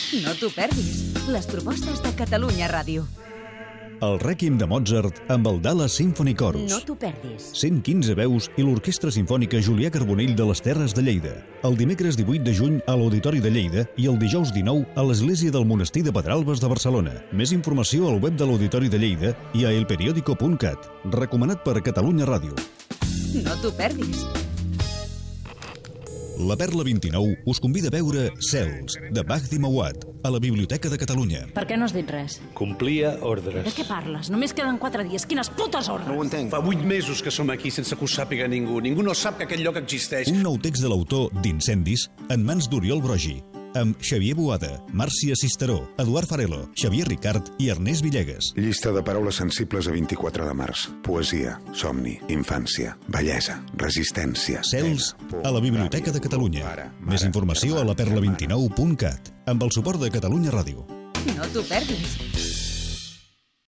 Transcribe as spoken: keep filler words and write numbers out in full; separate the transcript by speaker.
Speaker 1: No t'ho perdis. Les propostes de Catalunya Ràdio.
Speaker 2: El Rèquiem de Mozart amb el Dallas Symphony Chorus.
Speaker 1: No t'ho perdis.
Speaker 2: cent quinze veus i l'Orquestra Simfònica Julià Carbonell de les Terres de Lleida. El dimecres divuit de juny a l'Auditori de Lleida i el dijous dinou a l'Església del Monestir de Pedralbes de Barcelona. Més informació al web de l'Auditori de Lleida i a elperiodico punt cat. Recomanat per Catalunya Ràdio.
Speaker 1: No t'ho perdis.
Speaker 2: La Perla vint-i-nou us convida a veure Cels, de Bagdi Mawad, a la Biblioteca de Catalunya.
Speaker 3: Per què no has dit res?
Speaker 4: Complia ordres.
Speaker 3: De què parles? Només queden quatre dies. Quines putes ordres!
Speaker 5: No ho entenc.
Speaker 6: Fa vuit mesos que som aquí sense que ho sàpiga ningú. Ningú no sap que aquest lloc existeix.
Speaker 2: Un nou text de l'autor d'Incendis en mans d'Oriol Brogi, amb Xavier Boada, Màrcia Cisteró, Eduard Farelo, Xavier Ricart i Ernest Villegas.
Speaker 5: Llista de paraules sensibles a vint-i-quatre de març. Poesia, somni, infància, bellesa, resistència.
Speaker 2: Cels, a la Biblioteca de Catalunya. Més informació a la perla vint nou punt cat, amb el suport de Catalunya Ràdio.
Speaker 1: No t'ho perdis.